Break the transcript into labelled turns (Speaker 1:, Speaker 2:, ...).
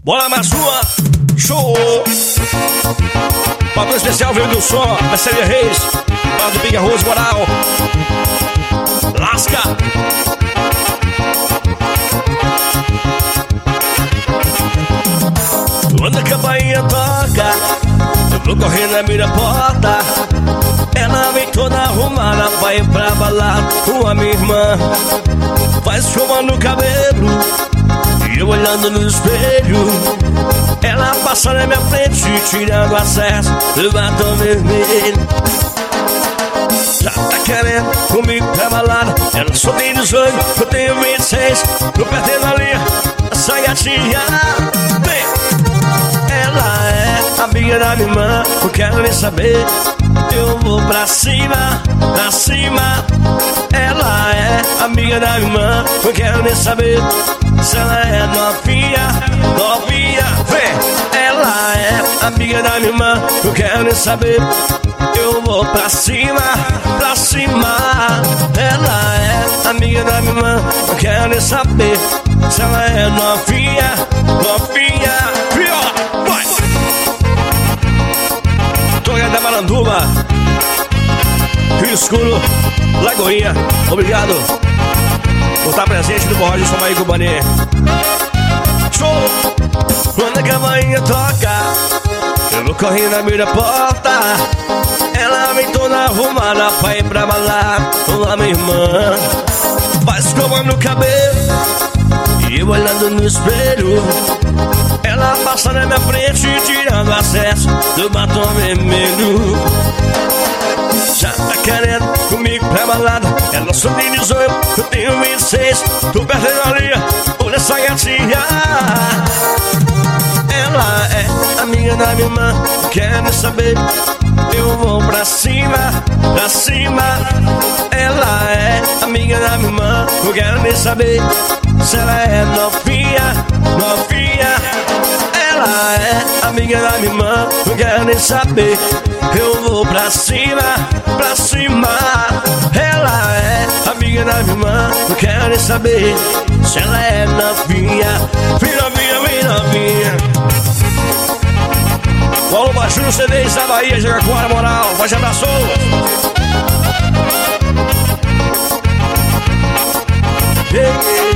Speaker 1: Bora mais uma, show! Padrão especial veio do som, Marcelo Reis, Paulo de Pinga Rose Moral. Lasca! Quando a campainha toca, eu vou correndo na minha porta. Ela vem toda arrumada, vai pra balada com a minha irmã. Faz chuva no cabelo e eu olhando no espelho. Ela passa na minha frente, tirando acesso do batom vermelho. Já tá querendo comigo pra balada. Ela só tem 18, eu tenho 26. Tô perdendo a linha, essa gatinha. Ela é amiga da minha irmã, não quero nem saber. Eu vou pra cima, pra cima. Ela é amiga da minha irmã, não quero nem saber se ela é novinha, novinha. Vem! Ela é amiga da minha irmã, não quero nem saber. Eu vou pra cima, pra cima. Ela é amiga da minha irmã, não quero nem saber se ela é novinha, novinha. Vai! Toga da Maranduba, Rio Escuro, Lagoinha. Obrigado por estar presente no Borrão de Somaí Banê. Show! Quando a campainha toca, eu vou correndo na minha porta. Ela vem toda arrumada pra ir pra balada com a minha irmã. Vai escovando o cabelo e eu olhando no espelho. Ela passa na minha frente, tirando acesso do batom vermelho. Já tá querendo comigo pra balada. Ela só tem 18, eu tenho 26. Tô perdendo a linha, olha essa gatinha. Ela é amiga da minha irmã, não quer nem saber. Eu vou pra cima, pra cima. Ela é amiga da minha irmã, não quero nem saber se ela é novinha, novinha. Ela é amiga da minha irmã, não quero nem saber. Eu vou pra cima, pra cima. Ela é amiga da minha irmã, não quero nem saber se ela é novinha. Vem novinha, vem novinha. O Alô Baixo no CDs da Bahia, Jacarepaguá, Moral. Vai, abraçou. Yeah.